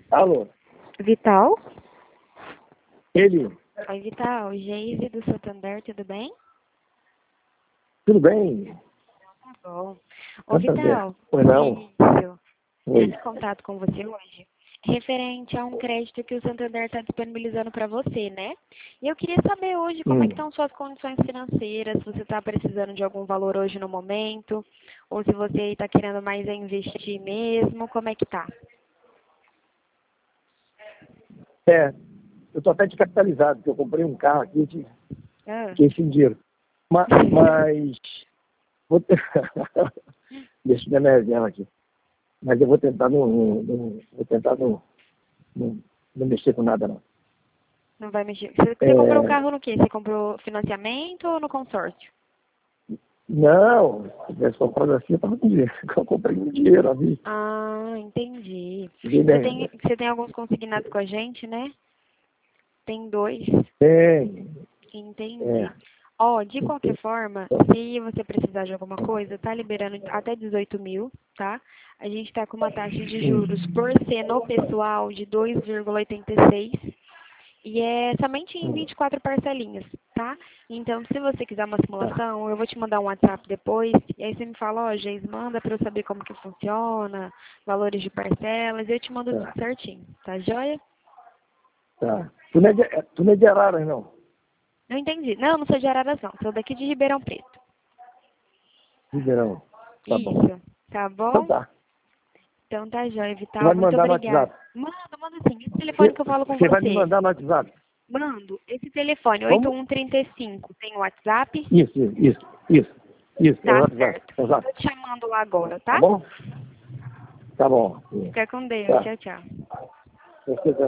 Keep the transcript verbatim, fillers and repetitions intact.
Alô? Vital? Ele? Oi, Vital. Geise do Santander, tudo bem? Tudo bem? Tá bom. Ô, Santander. Vital. Oi, não? Isso. Oi. Esse contato com você hoje, referente a um crédito que o Santander está disponibilizando para você, né? E eu queria saber hoje como é que Hum. estão suas condições financeiras, se você está precisando de algum valor hoje no momento, ou se você está querendo mais é investir mesmo, como é que tá? É, eu tô até descapitalizado, porque eu comprei um carro aqui de Ah. fiquei sem dinheiro. Mas, mas vou ter... deixa eu ver minha reserva aqui. Mas eu vou tentar não, não, não vou tentar não, não, não mexer com nada, não. Não vai mexer. Você, você É, comprou o carro no quê? Você comprou financiamento ou no consórcio? não, se tivesse comprado assim, eu tava com dinheiro. Eu comprei com dinheiro, ali. Ah, entendi. Fiquei Você bem, tem, você tem alguns consignados com a gente, né? Tem dois. bem, Entendi. é, Ó, de qualquer então, forma, se você precisar de alguma coisa, tá liberando até dezoito mil, tá? A gente tá com uma taxa de juros por ser no pessoal de dois vírgula oitenta e seis e é somente em hum, vinte e quatro parcelinhas, tá? Então, se você quiser uma tá, simulação, eu vou te mandar um WhatsApp depois, e aí você me fala, ó, Geis, manda pra eu saber como que funciona, valores de parcelas, e eu te mando tudo tá, certinho, tá joia? tá. Tu não é de, é, tu não é de Araras, não? Não entendi. Não, não sou de Araras, não. Sou daqui de Ribeirão Preto. Ribeirão. Tá bom. Isso. Tá Então bom? tá. Então tá joia, Você Vital. vai me Muito mandar no obrigada. WhatsApp. Manda, manda sim. Esse telefone Você, que eu falo com você vai me você. mandar no WhatsApp. Mando. Esse telefone, oito Como? um três cinco, tem o WhatsApp? Isso, isso, isso, isso. Isso, é o Tá WhatsApp. certo. Exato. Tô te chamando lá agora, Tá tá? bom? Tá bom. Sim. Fica com Deus. Tá. Tchau, tchau. Você